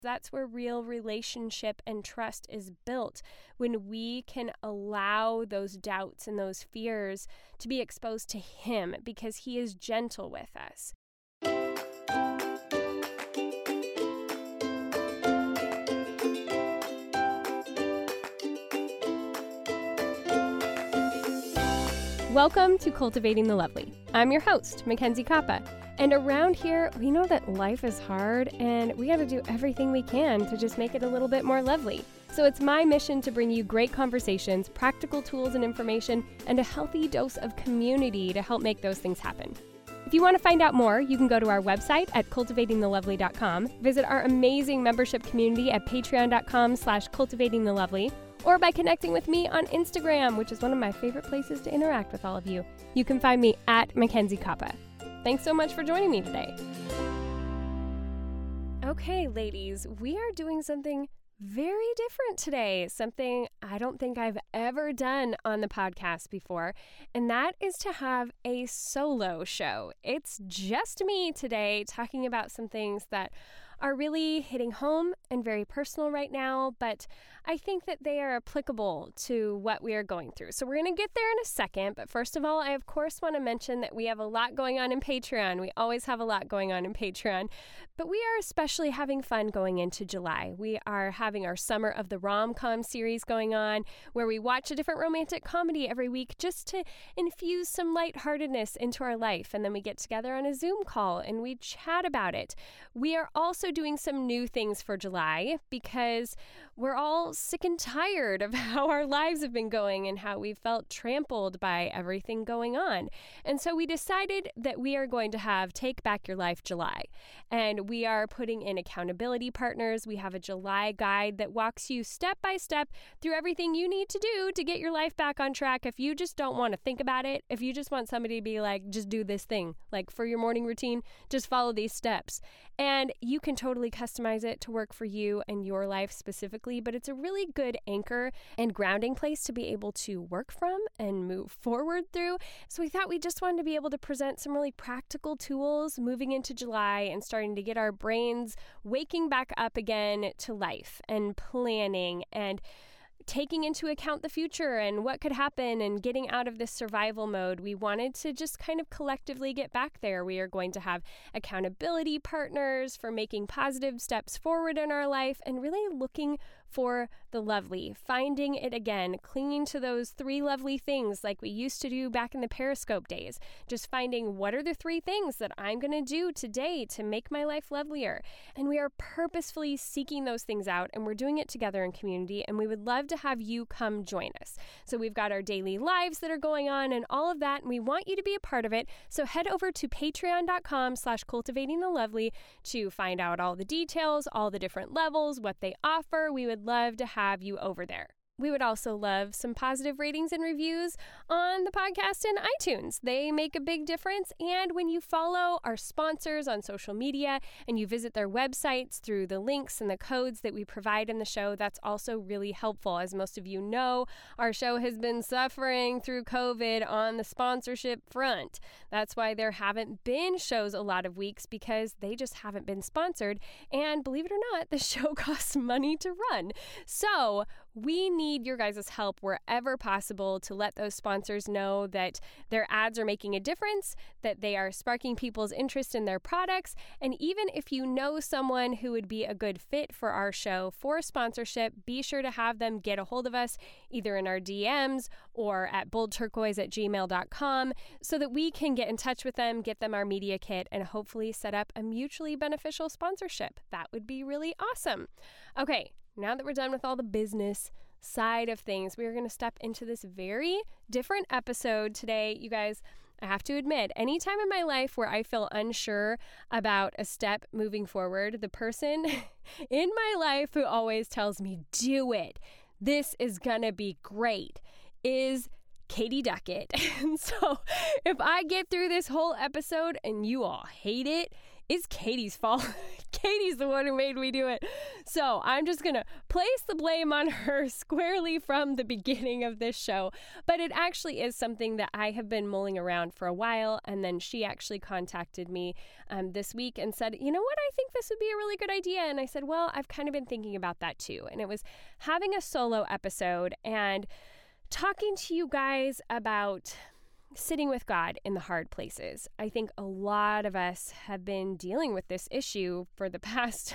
That's where real relationship and trust is built, when we can allow those doubts and those fears to be exposed to Him, because He is gentle with us. Welcome to Cultivating the Lovely. I'm your host, Mackenzie Koppa. And around here, we know that life is hard and we got to do everything we can to just make it a little bit more lovely. So it's my mission to bring you great conversations, practical tools and information, and a healthy dose of community to help make those things happen. If you want to find out more, you can go to our website at cultivatingthelovely.com, visit our amazing membership community at patreon.com/cultivatingthelovely, or by connecting with me on Instagram, which is one of my favorite places to interact with all of you. You can find me at Mackenzie Koppa. Thanks so much for joining me today. Okay, ladies, we are doing something very different today, something I don't think I've ever done on the podcast before, and that is to have a solo show. It's just me today talking about some things that are really hitting home and very personal right now, but I think that they are applicable to what we are going through. So we're going to get there in a second, but first of all, I of course want to mention that we have a lot going on in Patreon. We always have a lot going on in Patreon, but we are especially having fun going into July. We are having our Summer of the Rom-Com series going on, where we watch a different romantic comedy every week just to infuse some lightheartedness into our life, and then we get together on a Zoom call and we chat about it. We are also doing some new things for July because we're all sick and tired of how our lives have been going and how we felt trampled by everything going on. And so we decided that we are going to have Take Back Your Life July. And we are putting in accountability partners. We have a July guide that walks you step by step through everything you need to do to get your life back on track. If you just don't want to think about it, if you just want somebody to be like, just do this thing, like for your morning routine, just follow these steps. And you can totally customize it to work for you and your life specifically, but it's a really good anchor and grounding place to be able to work from and move forward through. So we thought we just wanted to be able to present some really practical tools moving into July and starting to get our brains waking back up again to life and planning and taking into account the future and what could happen and getting out of this survival mode. We wanted to just kind of collectively get back there. We are going to have accountability partners for making positive steps forward in our life and really looking for the lovely, finding it again, clinging to those three lovely things like we used to do back in the Periscope days, just finding what are the three things that I'm going to do today to make my life lovelier. And we are purposefully seeking those things out, and we're doing it together in community, and we would love to have you come join us. So we've got our daily lives that are going on and all of that, and we want you to be a part of it. So head over to patreon.com/cultivatingthelovely to find out all the details, all the different levels, what they offer. We would love to have you over there. We would also love some positive ratings and reviews on the podcast in iTunes. They make a big difference. And when you follow our sponsors on social media and you visit their websites through the links and the codes that we provide in the show, that's also really helpful. As most of you know, our show has been suffering through COVID on the sponsorship front. That's why there haven't been shows a lot of weeks, because they just haven't been sponsored. And believe it or not, the show costs money to run. So we need your guys' help wherever possible to let those sponsors know that their ads are making a difference, that they are sparking people's interest in their products. And even if you know someone who would be a good fit for our show for sponsorship, be sure to have them get a hold of us either in our DMs or at boldturquoise@gmail.com so that we can get in touch with them, get them our media kit, and hopefully set up a mutually beneficial sponsorship. That would be really awesome. Okay. Now that we're done with all the business side of things, we are going to step into this very different episode today. You guys, I have to admit, any time in my life where I feel unsure about a step moving forward, the person in my life who always tells me, do it, this is going to be great, is Katie Duckett. And so if I get through this whole episode and you all hate it, it's Katie's fault. Katie's the one who made me do it. So I'm just going to place the blame on her squarely from the beginning of this show. But it actually is something that I have been mulling around for a while. And then she actually contacted me this week and said, you know what, I think this would be a really good idea. And I said, well, I've kind of been thinking about that too. And it was having a solo episode and talking to you guys about sitting with God in the hard places. I think a lot of us have been dealing with this issue for the past,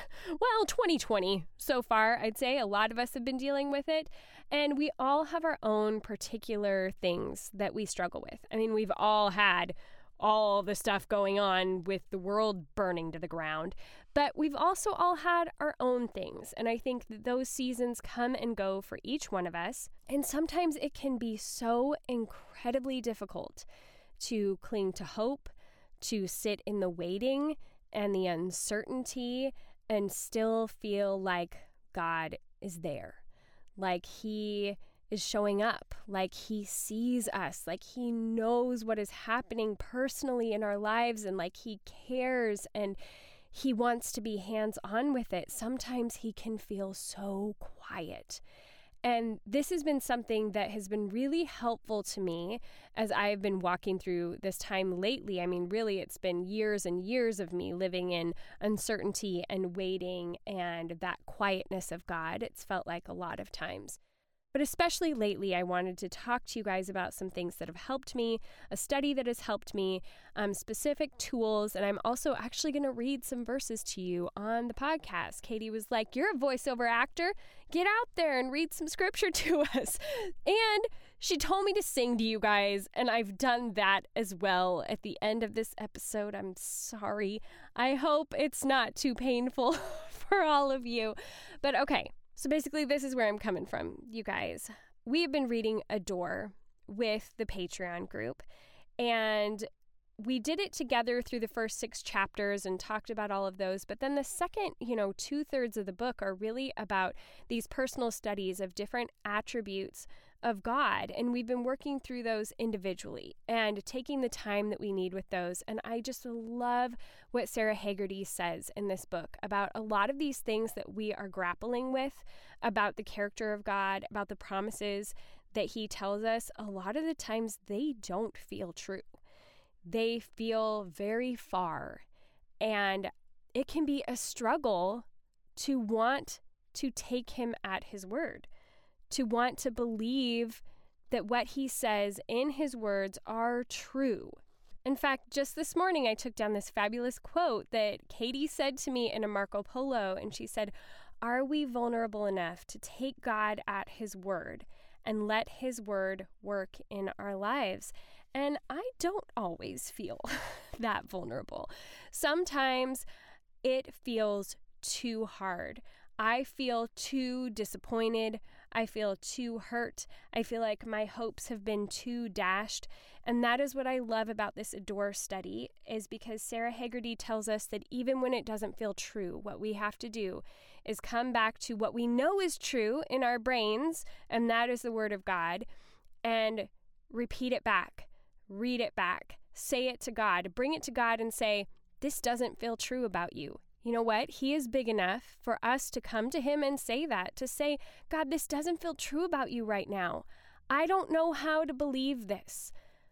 2020 so far. I'd say a lot of us have been dealing with it, and we all have our own particular things that we struggle with. I mean, we've all had all the stuff going on with the world burning to the ground, but we've also all had our own things. And I think that those seasons come and go for each one of us. And sometimes it can be so incredibly difficult to cling to hope, to sit in the waiting and the uncertainty and still feel like God is there, like He is showing up, like He sees us, like He knows what is happening personally in our lives, and like He cares and He wants to be hands-on with it. Sometimes He can feel so quiet. And this has been something that has been really helpful to me as I've been walking through this time lately. I mean, really, it's been years and years of me living in uncertainty and waiting and that quietness of God. It's felt like a lot of times. But especially lately, I wanted to talk to you guys about some things that have helped me, a study that has helped me, specific tools, and I'm also actually going to read some verses to you on the podcast. Katie was like, you're a voiceover actor. Get out there and read some scripture to us. And she told me to sing to you guys, and I've done that as well at the end of this episode. I'm sorry. I hope it's not too painful for all of you. But okay. So basically, this is where I'm coming from, you guys. We have been reading Adore with the Patreon group, and we did it together through the first 6 chapters and talked about all of those. But then the second, 2/3 of the book are really about these personal studies of different attributes of God. And we've been working through those individually and taking the time that we need with those. And I just love what Sarah Haggerty says in this book about a lot of these things that we are grappling with, about the character of God, about the promises that He tells us. A lot of the times they don't feel true. They feel very far. And it can be a struggle to want to take Him at His word, to want to believe that what He says in His words are true. In fact, just this morning, I took down this fabulous quote that Katie said to me in a Marco Polo, and she said, "Are we vulnerable enough to take God at His word and let His word work in our lives?" And I don't always feel that vulnerable. Sometimes it feels too hard. I feel too disappointed. I feel too hurt. I feel like my hopes have been too dashed. And that is what I love about this Adore study, is because Sarah Haggerty tells us that even when it doesn't feel true, what we have to do is come back to what we know is true in our brains, and that is the Word of God, and repeat it back, read it back, say it to God, bring it to God and say, this doesn't feel true about you. You know what? He is big enough for us to come to Him and say that, to say, God, this doesn't feel true about you right now. I don't know how to believe this.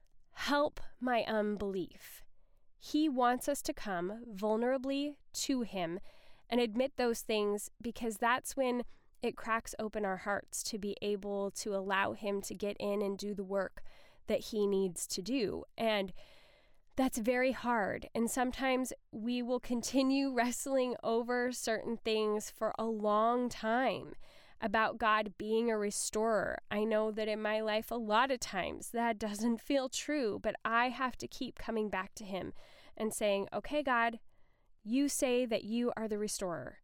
Help my unbelief. He wants us to come vulnerably to Him and admit those things, because that's when it cracks open our hearts to be able to allow Him to get in and do the work that He needs to do. And that's very hard. And sometimes we will continue wrestling over certain things for a long time about God being a restorer. I know that in my life, a lot of times that doesn't feel true, but I have to keep coming back to Him and saying, okay, God, you say that you are the restorer.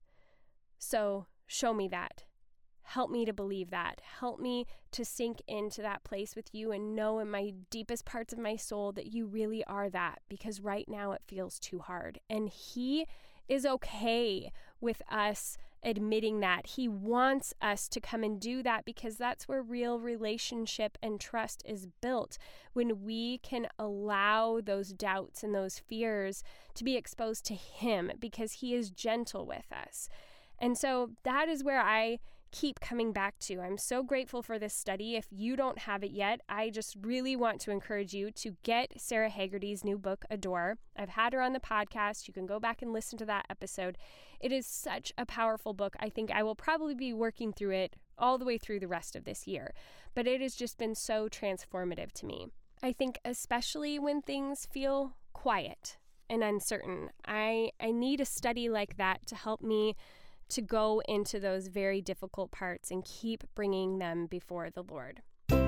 So show me that. Help me to believe that. Help me to sink into that place with you and know in my deepest parts of my soul that you really are that, because right now it feels too hard. And He is okay with us admitting that. He wants us to come and do that because that's where real relationship and trust is built, when we can allow those doubts and those fears to be exposed to Him, because He is gentle with us. And so that is where I keep coming back to. I'm so grateful for this study. If you don't have it yet, I just really want to encourage you to get Sarah Haggerty's new book, Adore. I've had her on the podcast. You can go back and listen to that episode. It is such a powerful book. I think I will probably be working through it all the way through the rest of this year, but it has just been so transformative to me. I think especially when things feel quiet and uncertain, I need a study like that to help me to go into those very difficult parts and keep bringing them before the Lord.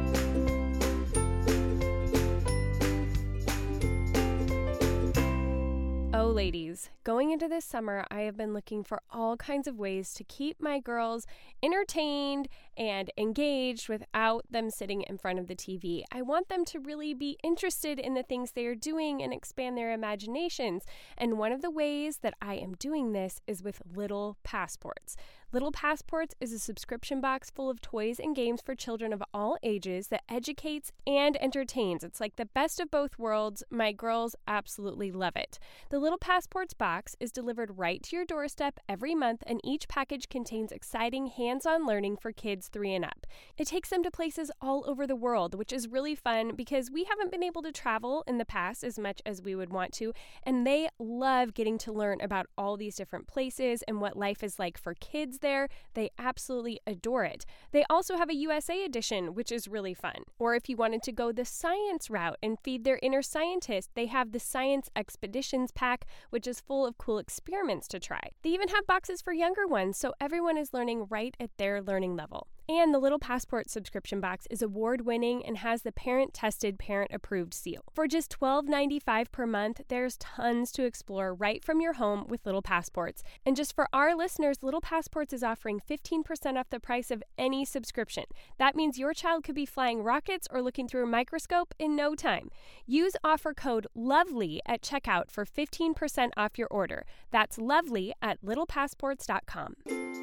Oh, ladies, going into this summer, I have been looking for all kinds of ways to keep my girls entertained and engaged without them sitting in front of the TV. I want them to really be interested in the things they are doing and expand their imaginations. And one of the ways that I am doing this is with Little Passports. Little Passports is a subscription box full of toys and games for children of all ages that educates and entertains. It's like the best of both worlds. My girls absolutely love it. The Little Passports box is delivered right to your doorstep every month, and each package contains exciting hands-on learning for kids 3 and up. It takes them to places all over the world, which is really fun because we haven't been able to travel in the past as much as we would want to, and they love getting to learn about all these different places and what life is like for kids there. They absolutely adore it. They also have a USA edition, which is really fun. Or if you wanted to go the science route and feed their inner scientist, they have the Science Expeditions pack, which is full of cool experiments to try. They even have boxes for younger ones, so everyone is learning right at their learning level. And the Little Passport subscription box is award-winning and has the parent-tested, parent-approved seal. For just $12.95 per month, there's tons to explore right from your home with Little Passports. And just for our listeners, Little Passports is offering 15% off the price of any subscription. That means your child could be flying rockets or looking through a microscope in no time. Use offer code LOVELY at checkout for 15% off your order. That's lovely at littlepassports.com.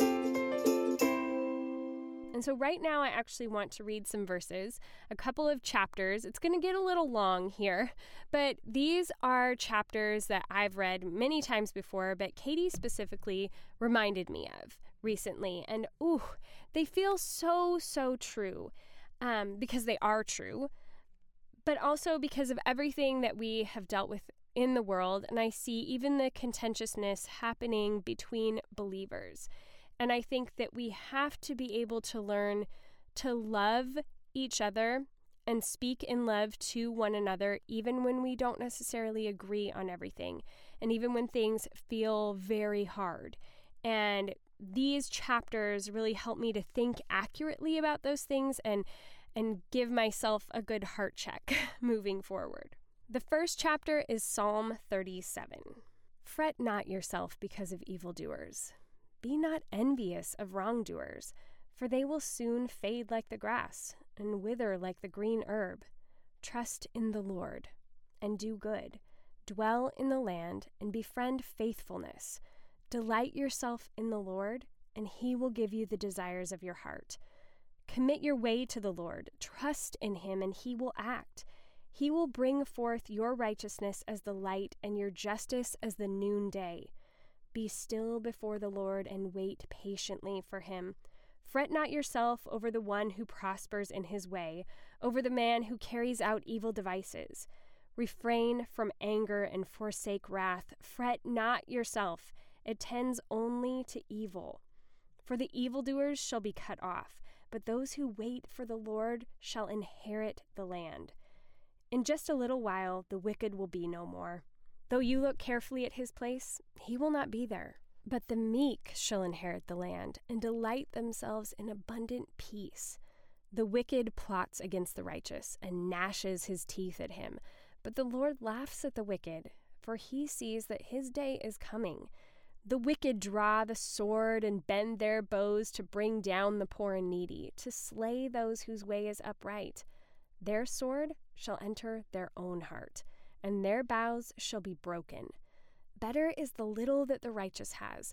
And so right now I actually want to read some verses, a couple of chapters. It's going to get a little long here, but these are chapters that I've read many times before, but Katie specifically reminded me of recently. And they feel so true, because they are true, but also because of everything that we have dealt with in the world. And I see even the contentiousness happening between believers. And I think that we have to be able to learn to love each other and speak in love to one another, even when we don't necessarily agree on everything, and even when things feel very hard. And these chapters really help me to think accurately about those things and give myself a good heart check moving forward. The first chapter is Psalm 37. Fret not yourself because of evildoers. Be not envious of wrongdoers, for they will soon fade like the grass and wither like the green herb. Trust in the Lord and do good. Dwell in the land and befriend faithfulness. Delight yourself in the Lord, and He will give you the desires of your heart. Commit your way to the Lord. Trust in Him, and He will act. He will bring forth your righteousness as the light and your justice as the noonday. Be still before the Lord and wait patiently for Him. Fret not yourself over the one who prospers in his way, over the man who carries out evil devices. Refrain from anger and forsake wrath. Fret not yourself. It tends only to evil. For the evildoers shall be cut off, but those who wait for the Lord shall inherit the land. In just a little while the wicked will be no more. Though you look carefully at his place, he will not be there. But the meek shall inherit the land and delight themselves in abundant peace. The wicked plots against the righteous and gnashes his teeth at him. But the Lord laughs at the wicked, for He sees that his day is coming. The wicked draw the sword and bend their bows to bring down the poor and needy, to slay those whose way is upright. Their sword shall enter their own heart, and their bows shall be broken. Better is the little that the righteous has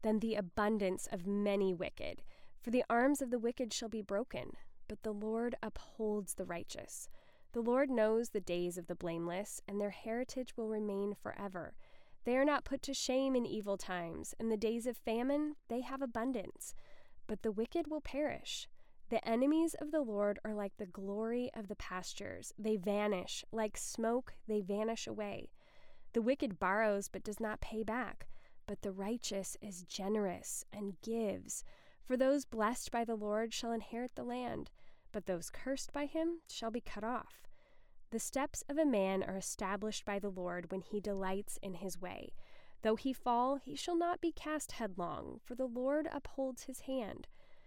than the abundance of many wicked. For the arms of the wicked shall be broken, but the Lord upholds the righteous. The Lord knows the days of the blameless, and their heritage will remain forever. They are not put to shame in evil times. In the days of famine, they have abundance. But the wicked will perish. The enemies of the Lord are like the glory of the pastures. They vanish. Like smoke, they vanish away. The wicked borrows but does not pay back. But the righteous is generous and gives. For those blessed by the Lord shall inherit the land, but those cursed by him shall be cut off. The steps of a man are established by the Lord when he delights in his way. Though he fall, he shall not be cast headlong, for the Lord upholds his hand.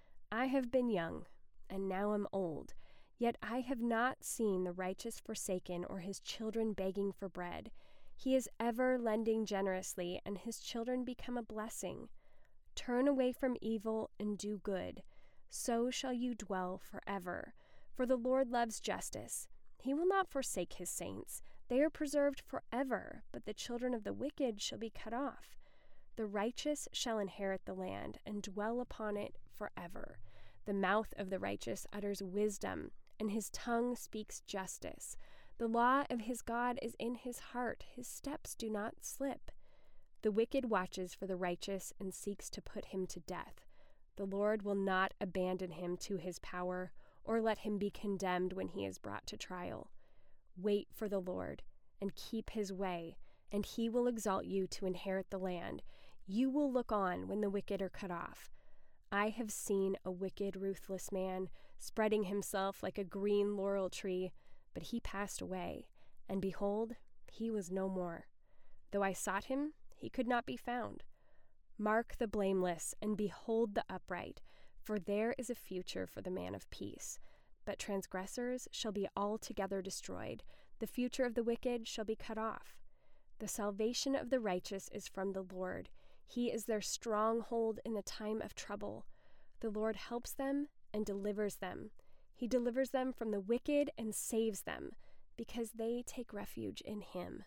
I have been young, and now am old, yet I have not seen the righteous forsaken or his children begging for bread. He is ever lending generously, and his children become a blessing. Turn away from evil and do good. So shall you dwell forever. For the Lord loves justice. He will not forsake his saints. They are preserved forever, but the children of the wicked shall be cut off. The righteous shall inherit the land and dwell upon it forever. The mouth of the righteous utters wisdom, and his tongue speaks justice. The law of his God is in his heart. His steps do not slip. The wicked watches for the righteous and seeks to put him to death. The Lord will not abandon him to his power, or let him be condemned when he is brought to trial. Wait for the Lord, and keep his way, and he will exalt you to inherit the land. You will look on when the wicked are cut off. I have seen a wicked, ruthless man spreading himself like a green laurel tree, but he passed away, and behold, he was no more. Though I sought him, he could not be found. Mark the blameless, and behold the upright, for there is a future for the man of peace. But transgressors shall be altogether destroyed. The future of the wicked shall be cut off. The salvation of the righteous is from the Lord. He is their stronghold in the time of trouble. The Lord helps them and delivers them. He delivers them from the wicked and saves them, because they take refuge in him.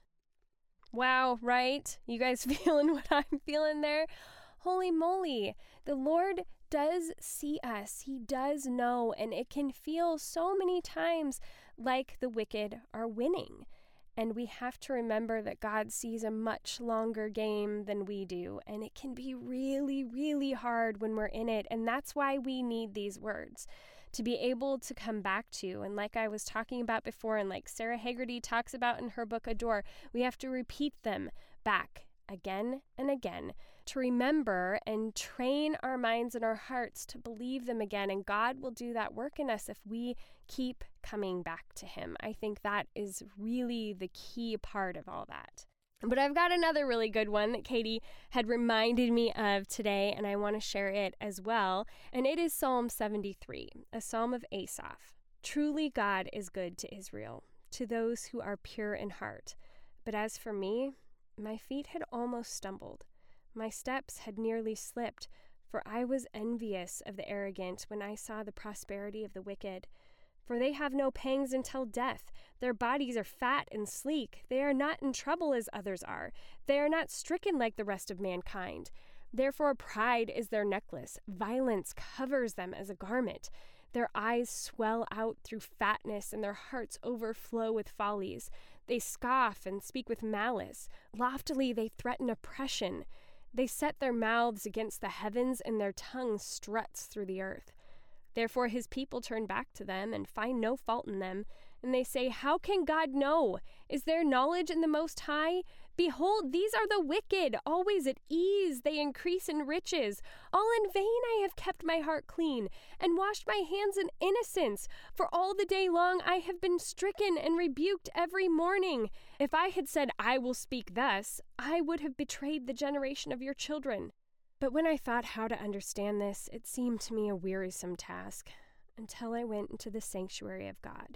Wow, right? You guys feeling what I'm feeling there? Holy moly, the Lord does see us. He does know, and it can feel so many times like the wicked are winning. And we have to remember that God sees a much longer game than we do, and it can be really, really hard when we're in it, and that's why we need these words to be able to come back to. And like I was talking about before, and like Sarah Haggerty talks about in her book Adore, we have to repeat them back again and again to remember and train our minds and our hearts to believe them again. And God will do that work in us if we keep coming back to him. I think that is really the key part of all that. But I've got another really good one that Katie had reminded me of today, and I want to share it as well. And it is Psalm 73, a psalm of Asaph. Truly God is good to Israel, to those who are pure in heart. But as for me, my feet had almost stumbled. My steps had nearly slipped, for I was envious of the arrogant when I saw the prosperity of the wicked. For they have no pangs until death. Their bodies are fat and sleek. They are not in trouble as others are. They are not stricken like the rest of mankind. Therefore pride is their necklace. Violence covers them as a garment. Their eyes swell out through fatness, and their hearts overflow with follies. They scoff and speak with malice. Loftily they threaten oppression. They set their mouths against the heavens, and their tongue struts through the earth. Therefore his people turn back to them and find no fault in them. And they say, how can God know? Is there knowledge in the Most High? Behold, these are the wicked, always at ease. They increase in riches. All in vain I have kept my heart clean and washed my hands in innocence. For all the day long I have been stricken and rebuked every morning. If I had said, I will speak thus, I would have betrayed the generation of your children. But when I thought how to understand this, it seemed to me a wearisome task, until I went into the sanctuary of God.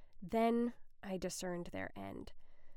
Then I discerned their end.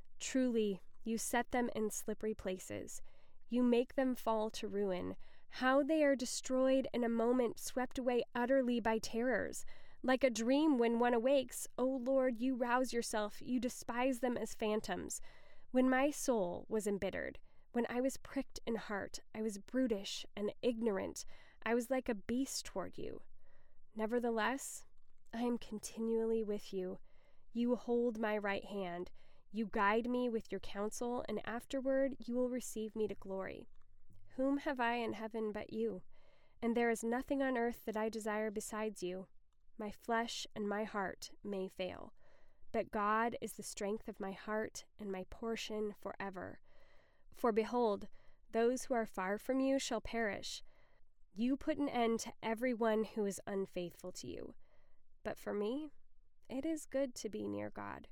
Truly, you set them in slippery places. You make them fall to ruin. How they are destroyed in a moment, swept away utterly by terrors. Like a dream when one awakes, O Lord, you rouse yourself. You despise them as phantoms. When my soul was embittered, When I was pricked in heart, I was brutish and ignorant. I was like a beast toward you. Nevertheless, I am continually with you. You hold my right hand. You guide me with your counsel, and afterward you will receive me to glory. Whom have I in heaven but you? And there is nothing on earth that I desire besides you. My flesh and my heart may fail, but God is the strength of my heart and my portion forever. For behold, those who are far from you shall perish. You put an end to everyone who is unfaithful to you. But for me, it is good to be near God.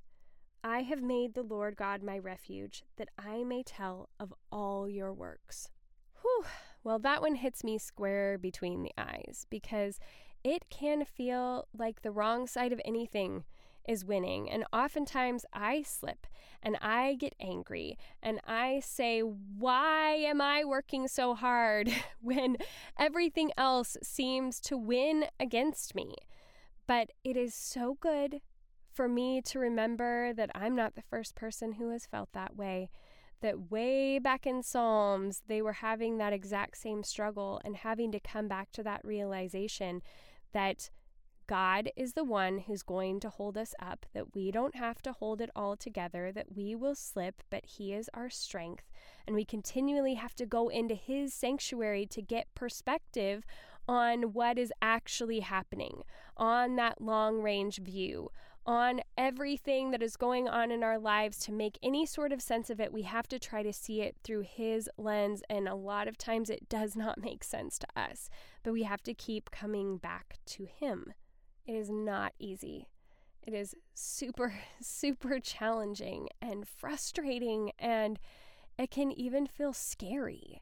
I have made the Lord God my refuge, that I may tell of all your works. Whew. Well, that one hits me square between the eyes, because it can feel like the wrong side of anything is winning. And oftentimes I slip and I get angry and I say, why am I working so hard when everything else seems to win against me? But it is so good for me to remember that I'm not the first person who has felt that way, that way back in Psalms, they were having that exact same struggle and having to come back to that realization that God is the one who's going to hold us up, that we don't have to hold it all together, that we will slip, but He is our strength. And we continually have to go into His sanctuary to get perspective on what is actually happening, on that long-range view, on everything that is going on in our lives. To make any sort of sense of it, we have to try to see it through His lens, and a lot of times it does not make sense to us, but we have to keep coming back to Him. It is not easy. It is super, super challenging and frustrating, and it can even feel scary.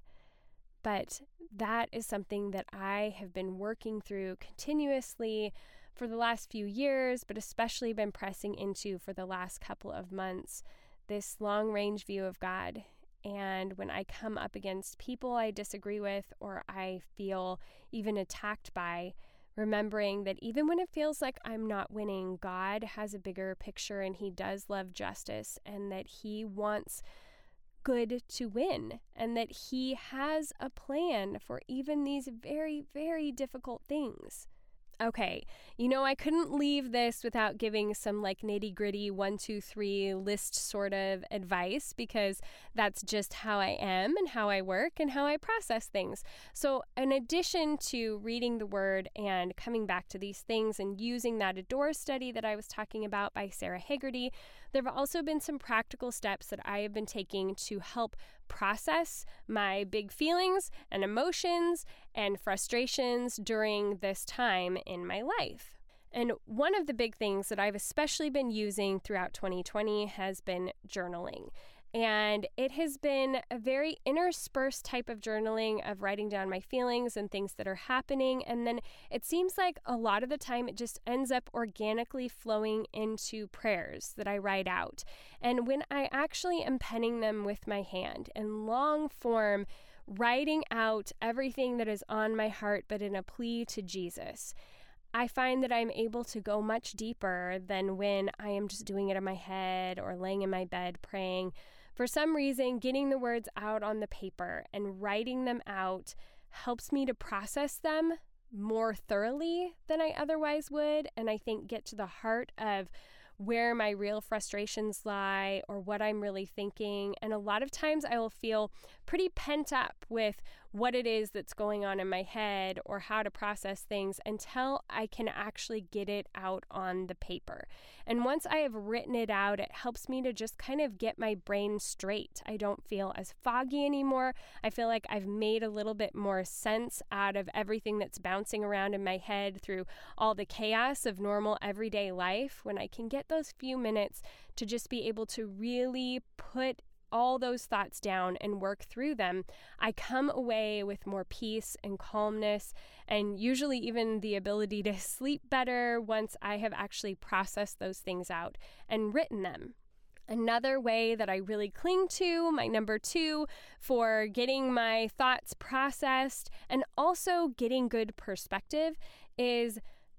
But that is something that I have been working through continuously for the last few years, but especially been pressing into for the last couple of months, this long-range view of God. And when I come up against people I disagree with or I feel even attacked by, remembering that even when it feels like I'm not winning, God has a bigger picture and He does love justice, and that He wants good to win, and that He has a plan for even these very, very difficult things. Okay, I couldn't leave this without giving some nitty-gritty 1, 2, 3 list sort of advice, because that's just how I am and how I work and how I process things. So in addition to reading the Word and coming back to these things and using that Adore study that I was talking about by Sarah Haggerty, there have also been some practical steps that I have been taking to help process my big feelings and emotions and frustrations during this time in my life. And one of the big things that I've especially been using throughout 2020 has been journaling. And it has been a very interspersed type of journaling of writing down my feelings and things that are happening. And then it seems like a lot of the time it just ends up organically flowing into prayers that I write out. And when I actually am penning them with my hand in long form, writing out everything that is on my heart, but in a plea to Jesus, I find that I'm able to go much deeper than when I am just doing it in my head or laying in my bed praying. For some reason, getting the words out on the paper and writing them out helps me to process them more thoroughly than I otherwise would, and I think get to the heart of where my real frustrations lie or what I'm really thinking. And a lot of times I will feel pretty pent up with what it is that's going on in my head or how to process things until I can actually get it out on the paper. And once I have written it out, it helps me to just kind of get my brain straight. I don't feel as foggy anymore. I feel like I've made a little bit more sense out of everything that's bouncing around in my head through all the chaos of normal everyday life. When I can get those few minutes to just be able to really put all those thoughts down and work through them, I come away with more peace and calmness, and usually even the ability to sleep better once I have actually processed those things out and written them. Another way that I really cling to, my number 2, for getting my thoughts processed and also getting good perspective, is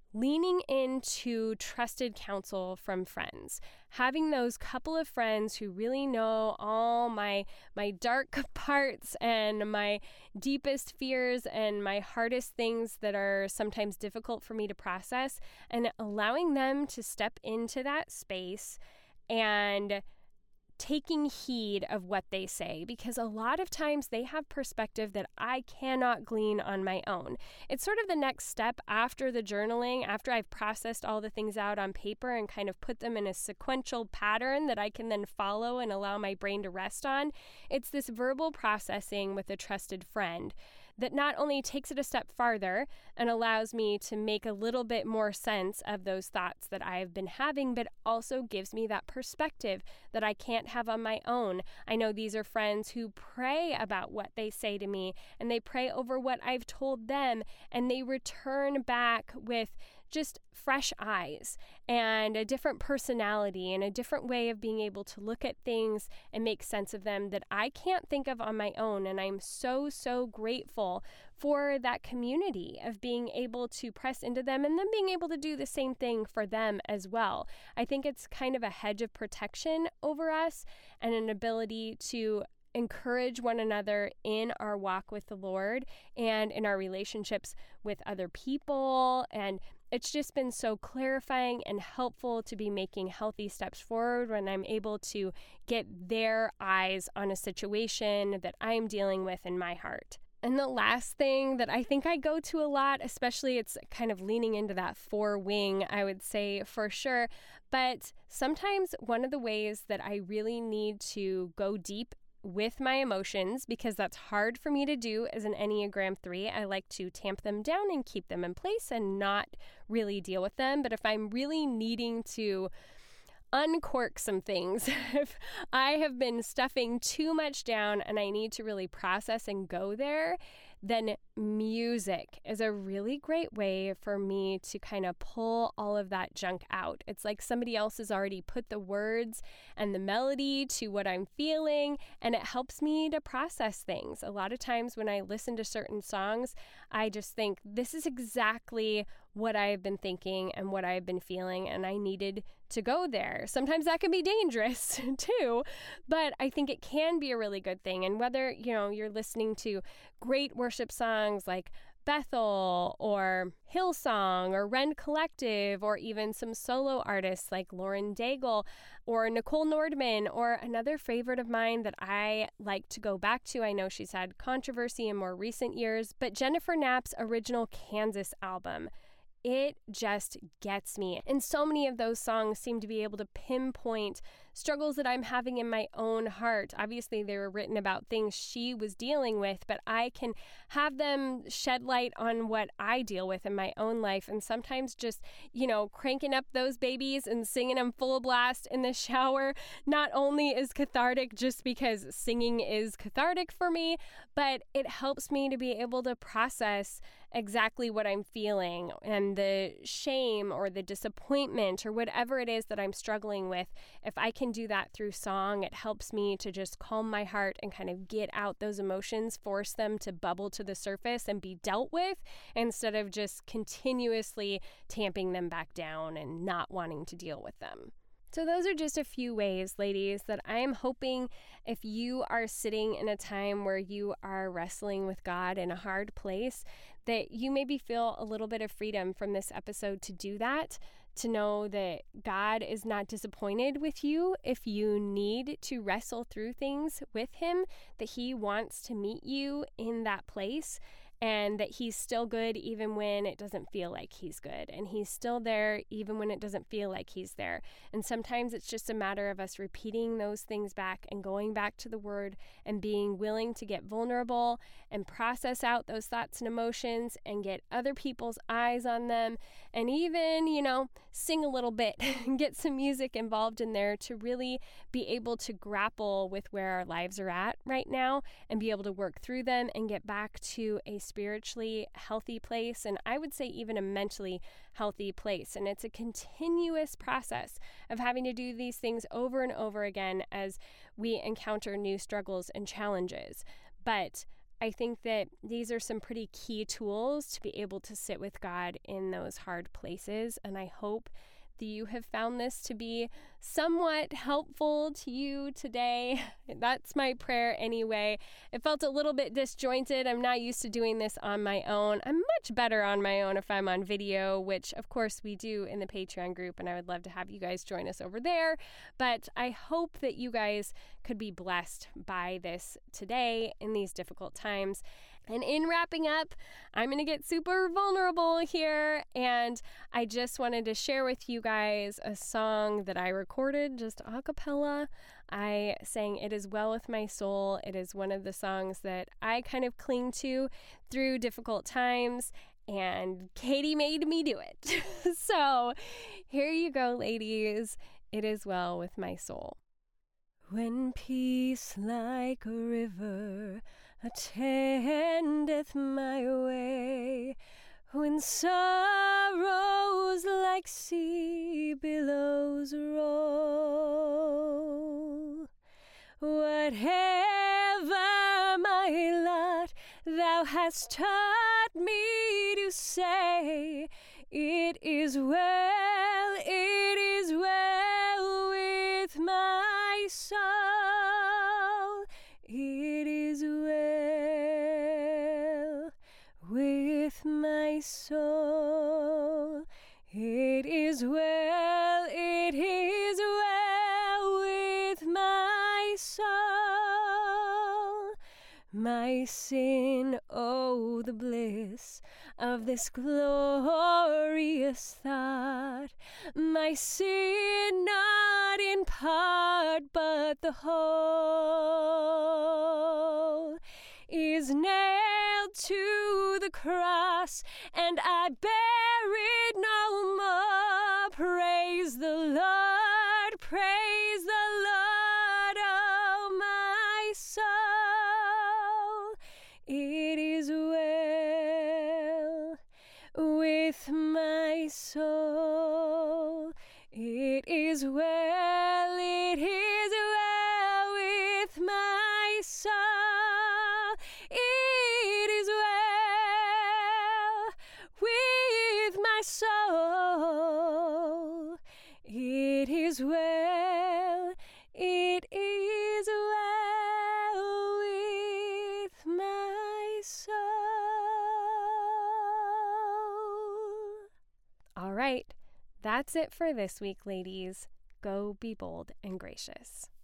leaning into trusted counsel from friends, having those couple of friends who really know all my dark parts and my deepest fears and my hardest things that are sometimes difficult for me to process, and allowing them to step into that space and taking heed of what they say, because a lot of times they have perspective that I cannot glean on my own. It's sort of the next step after the journaling, after I've processed all the things out on paper and kind of put them in a sequential pattern that I can then follow and allow my brain to rest on. It's this verbal processing with a trusted friend that not only takes it a step farther and allows me to make a little bit more sense of those thoughts that I have been having, but also gives me that perspective that I can't have on my own. I know these are friends who pray about what they say to me, and they pray over what I've told them, and they return back with just fresh eyes and a different personality and a different way of being able to look at things and make sense of them that I can't think of on my own. And I'm so, so grateful for that community of being able to press into them and then being able to do the same thing for them as well. I think it's kind of a hedge of protection over us and an ability to encourage one another in our walk with the Lord and in our relationships with other people. And it's just been so clarifying and helpful to be making healthy steps forward when I'm able to get their eyes on a situation that I'm dealing with in my heart. And the last thing that I think I go to a lot, especially it's kind of leaning into that 4-wing, I would say for sure. But sometimes one of the ways that I really need to go deep with my emotions, because that's hard for me to do as an Enneagram 3. I like to tamp them down and keep them in place and not really deal with them. But if I'm really needing to uncork some things, if I have been stuffing too much down and I need to really process and go there, then music is a really great way for me to kind of pull all of that junk out. It's like somebody else has already put the words and the melody to what I'm feeling, and it helps me to process things. A lot of times when I listen to certain songs, I just think, this is exactly what I've been thinking and what I've been feeling, and I needed to go there. Sometimes that can be dangerous too, but I think it can be a really good thing. And whether, you're listening to great worship songs like Bethel or Hillsong or Rend Collective, or even some solo artists like Lauren Daigle or Nicole Nordman, or another favorite of mine that I like to go back to. I know she's had controversy in more recent years, but Jennifer Knapp's original Kansas album. It just gets me. And so many of those songs seem to be able to pinpoint struggles that I'm having in my own heart. Obviously, they were written about things she was dealing with, but I can have them shed light on what I deal with in my own life. And sometimes just, cranking up those babies and singing them full blast in the shower not only is cathartic just because singing is cathartic for me, but it helps me to be able to process exactly what I'm feeling and the shame or the disappointment or whatever it is that I'm struggling with. If I can do that through song, it helps me to just calm my heart and kind of get out those emotions, force them to bubble to the surface and be dealt with, instead of just continuously tamping them back down and not wanting to deal with them. So those are just a few ways, ladies, that I am hoping, if you are sitting in a time where you are wrestling with God in a hard place, that you maybe feel a little bit of freedom from this episode to do that, to know that God is not disappointed with you if you need to wrestle through things with Him, that He wants to meet you in that place, and that He's still good even when it doesn't feel like He's good. And He's still there even when it doesn't feel like He's there. And sometimes it's just a matter of us repeating those things back and going back to the Word and being willing to get vulnerable and process out those thoughts and emotions and get other people's eyes on them, and even, sing a little bit and get some music involved in there to really be able to grapple with where our lives are at right now and be able to work through them and get back to a spiritually healthy place, and I would say even a mentally healthy place. And it's a continuous process of having to do these things over and over again as we encounter new struggles and challenges. But I think that these are some pretty key tools to be able to sit with God in those hard places. And I hope that you have found this to be somewhat helpful to you today. That's my prayer anyway. It felt a little bit disjointed. I'm not used to doing this on my own. I'm much better on my own if I'm on video, which of course we do in the Patreon group, and I would love to have you guys join us over there. But I hope that you guys could be blessed by this today in these difficult times. And in wrapping up, I'm going to get super vulnerable here, and I just wanted to share with you guys a song that I recorded just a cappella. I sang It Is Well With My Soul. It is one of the songs that I kind of cling to through difficult times, and Katie made me do it. So here you go, ladies. It is well with my soul. When peace like a river attendeth my way, when sorrows like sea billows roll, whatever my lot, thou hast taught me to say, it is well with my soul. It is well with my soul. It is well with my soul. My sin, oh, the bliss of this glorious thought. My sin, not in part, but the whole, is nailed to the cross, and I bear it no more. Praise the Lord, praise the Lord, oh my soul. It is well with my soul. It is well with my soul. It is well with my soul. It is well, it is well with my soul. All right, that's it for this week, ladies. Go be bold and gracious.